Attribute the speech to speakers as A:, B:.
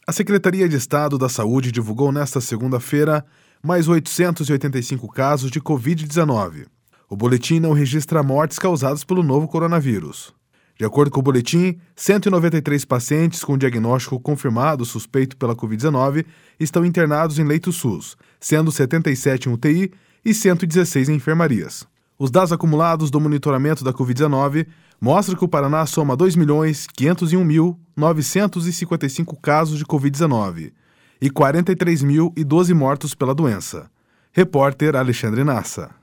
A: A Secretaria de Estado da Saúde divulgou nesta segunda-feira mais 885 casos de Covid-19. O boletim não registra mortes causadas pelo novo coronavírus. De acordo com o boletim, 193 pacientes com diagnóstico confirmado suspeito pela Covid-19 estão internados em leitos SUS, sendo 77 em UTI e 116 em enfermarias. Os dados acumulados do monitoramento da Covid-19 mostram que o Paraná soma 2.501.955 casos de Covid-19 e 43.012 mortos pela doença. Repórter Alexandre Nassa.